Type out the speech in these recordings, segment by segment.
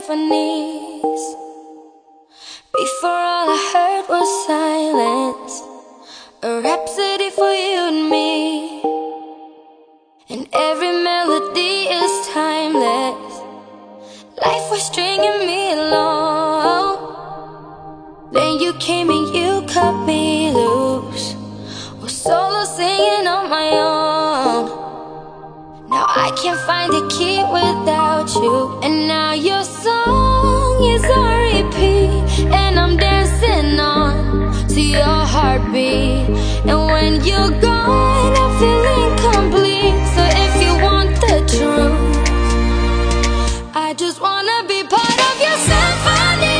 symphonies. Before all I heard was silence, a rhapsody for you and me. And every melody is timeless. Life was stringing me along. Then you came and you cut me loose, was solo singing on my own. Now I can't find a key without you. And now your song is on repeat, and I'm dancing on to your heartbeat. And when you're gone, I feel incomplete. So if you want the truth, I just wanna be part of your symphony.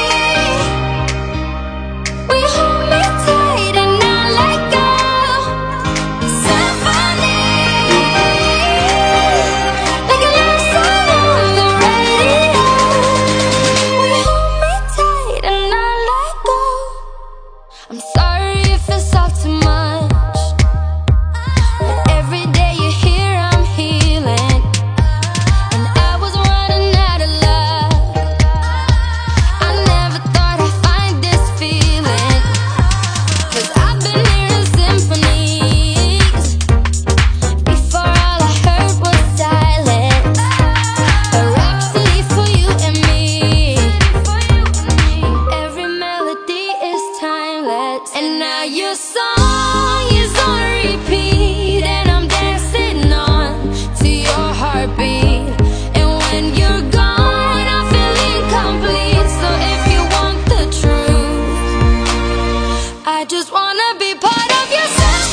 We hold me tight and not let go. Symphony, like a love song on the radio. We hold me tight and not let go. I'm sorry if it's all too much, but every day you're here I'm healing. And I was running out of love. I never thought I'd find this feeling, 'cause I've been hearing symphonies. Before all I heard was silence, a rhapsody for you and me. Every melody is timeless. And now your song is on repeat, and I'm dancing on to your heartbeat. And when you're gone, I feel incomplete. So if you want the truth, I just wanna be part of your symphony.